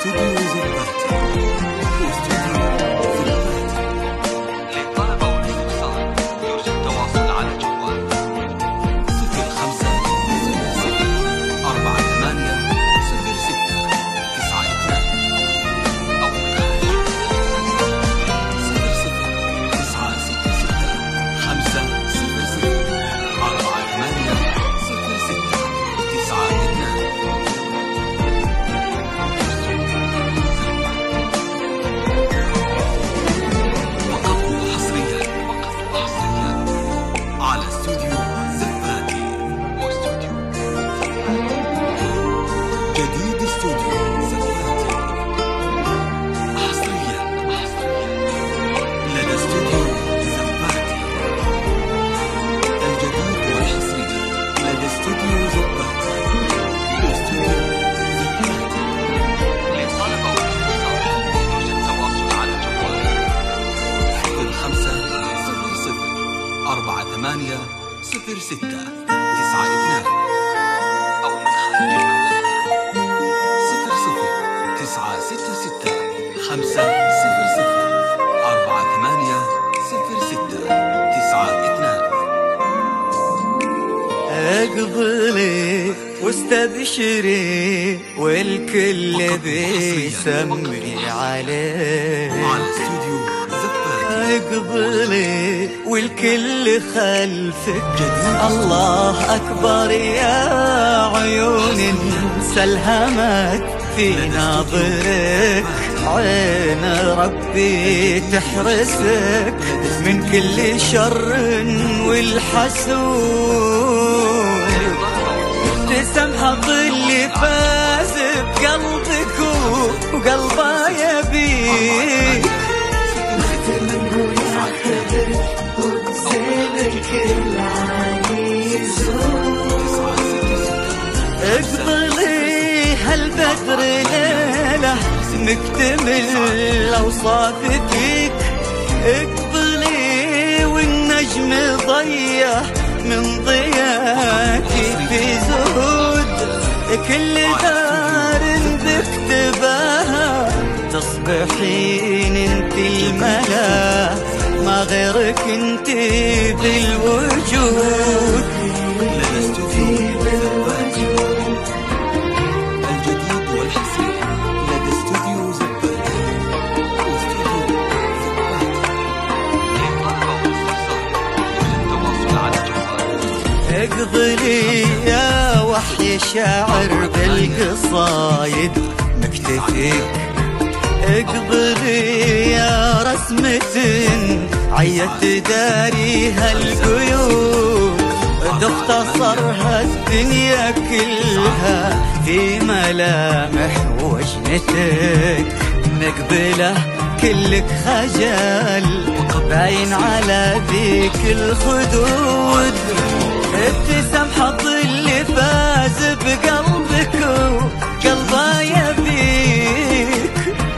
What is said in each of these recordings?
استوديو زباتي واستوديو زباتي. للطلبة والاستفسار يرجى التواصل على جوال 0500480692 أو من جديد استوديو زباتي حصريا لدى استوديو زباتي. الجديد والحصري لدى استوديو زباتي واستوديو زباتي. للطلبة والاستفسار يرجى التواصل على جوال 0500480692 أو من خارج 0096 اقبلي واستبشري والكل بيسمي عليه. اقبلي والكل خلفك الله أكبر يا عيون سلهمت في ناظرك. عين ربي تحرسك من كل شر والحسود. تسمح اللي فاز بقلبك وقلبه يبيك. اقبلي هالبدر ليلة مكتمل أوصاف فيك. اقبلي والنجم ضيع من ضياكي في زهود. كل دار بكتبها تصبحين انت الملا ما غيرك انت بالوجود. لدى استوديو زباتي الجديد والحصري لدى استوديو زباتي واستوديو زباتي. اقبلي يا وحي شاعر بالقصايد مكتفيك. اقبلي يا رسمة عيت داريها القيود. تختصرها الدنيا كلها في ملامح وجنتك. مقبلة كلك خجل باين على ذيك الخدود. ابتسام حظ اللي فاز بقلبك وقلبه يبيك.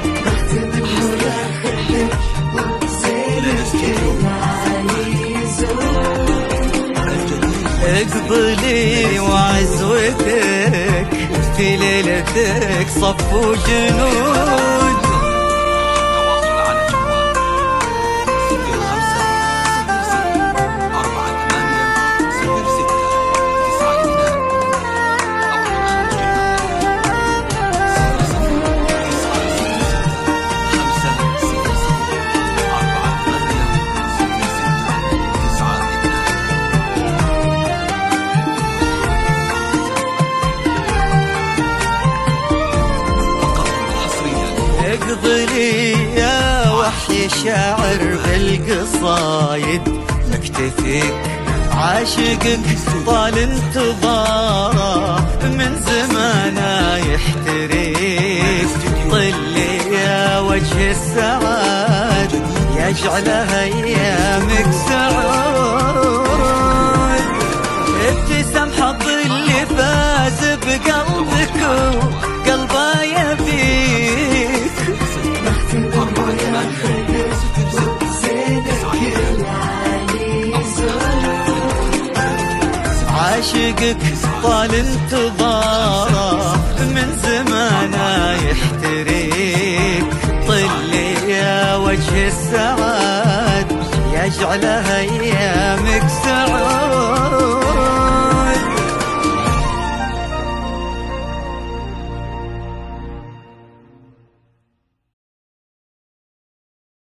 اقبلي وعزوتك في ليلتك صفوا جنود. اقبلي يا وحي شاعر بالقصايد مكتفيك. عاشقك طال انتظاره من زمانه يحتريك. طلي يا وجه السعاد يجعلها ايامك سعود. ابتسام حظ اللي فاز بقلبك وقلبه يبيك. عاشقك طال انتظاره من زمانه تحتريك طلي يا وجه السعاد يجعل ايامك سعود.